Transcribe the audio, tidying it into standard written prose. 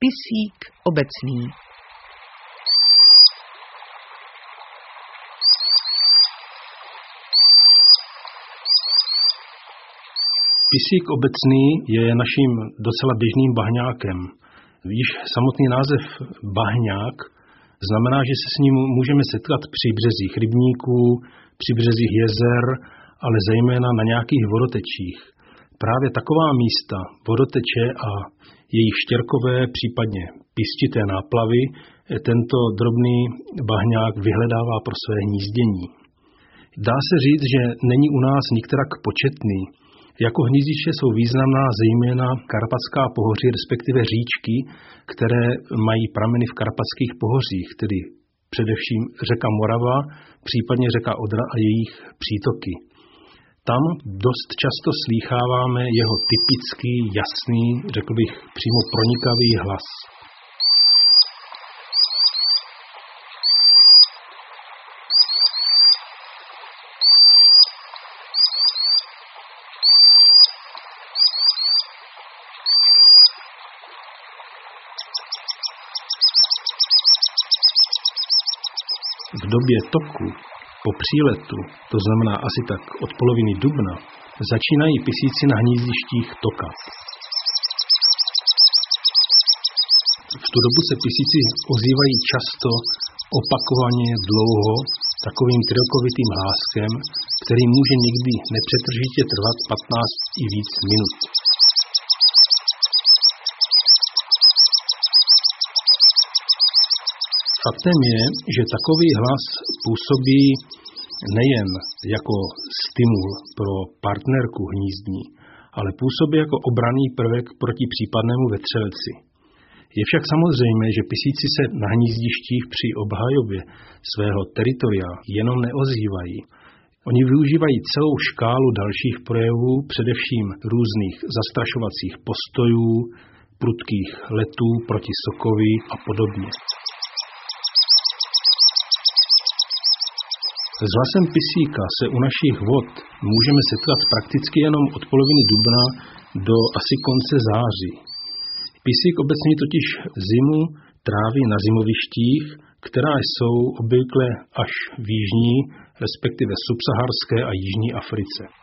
Pisík obecný. Pisík obecný je naším docela běžným bahňákem. Víš, samotný název bahňák znamená, že se s ním můžeme setkat při březích rybníků, při březích jezer, ale zejména na nějakých vodotečích. Právě taková místa, vodoteče a jejich štěrkové, případně písčité náplavy, tento drobný bahňák vyhledává pro své hnízdění. Dá se říct, že není u nás nikterak početný. Jako hnízdiště jsou významná zejména karpatská pohoří, respektive říčky, které mají prameny v karpatských pohořích, tedy především řeka Morava, případně řeka Odra a jejich přítoky. Tam dost často slýcháváme jeho typický, jasný, řekl bych přímo pronikavý hlas. V době toku, po příletu, to znamená asi tak od poloviny dubna, začínají pisíci na hnízdištích tokat. V tu dobu se pisíci ozývají často, opakovaně, dlouho, takovým trylkovitým hláskem, který může někdy nepřetržitě trvat 15 i víc minut. Faktem je, že takový hlas působí nejen jako stimul pro partnerku hnízdní, ale působí jako obranný prvek proti případnému vetřelci. Je však samozřejmé, že pisíci se na hnízdištích při obhajobě svého teritoria jenom neozývají. Oni využívají celou škálu dalších projevů, především různých zastrašovacích postojů, prudkých letů proti sokovi a podobně. S hlasem pisíka se u našich vod můžeme setkat prakticky jenom od poloviny dubna do asi konce září. Pisík obecně totiž zimu tráví na zimovištích, která jsou obvykle až v jižní, respektive subsaharské a jižní Africe.